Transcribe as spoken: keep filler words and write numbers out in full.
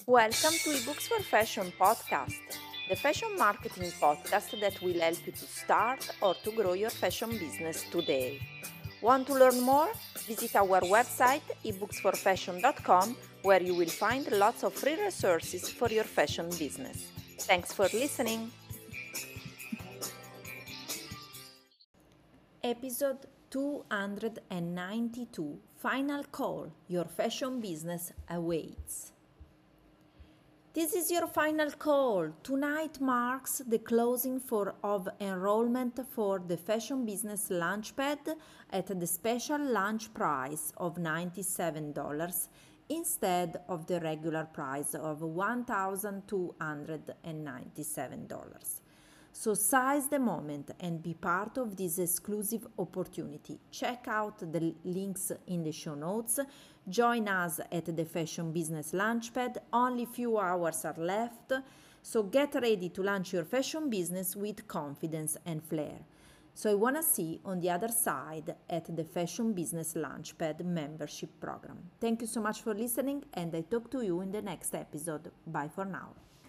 Welcome to eBooks for Fashion podcast, the fashion marketing podcast that will help you to start or to grow your fashion business today. Want to learn more? Visit our website e books for fashion dot com where you will find lots of free resources for your fashion business. Thanks for listening. Episode two hundred ninety-two, Final Call, Your Fashion Business Awaits. This is your final call. Tonight marks the closing for of enrollment for the Fashion Business Launchpad at the special launch price of ninety-seven dollars instead of the regular price of one thousand two hundred ninety-seven dollars. So seize the moment and be part of this exclusive opportunity. Check out the links in the show notes. Join us at the Fashion Business Launchpad. Only few hours are left, so get ready to launch your fashion business with confidence and flair. So I want to see you on the other side at the Fashion Business Launchpad membership program. Thank you so much for listening, and I talk to you in the next episode. Bye for now.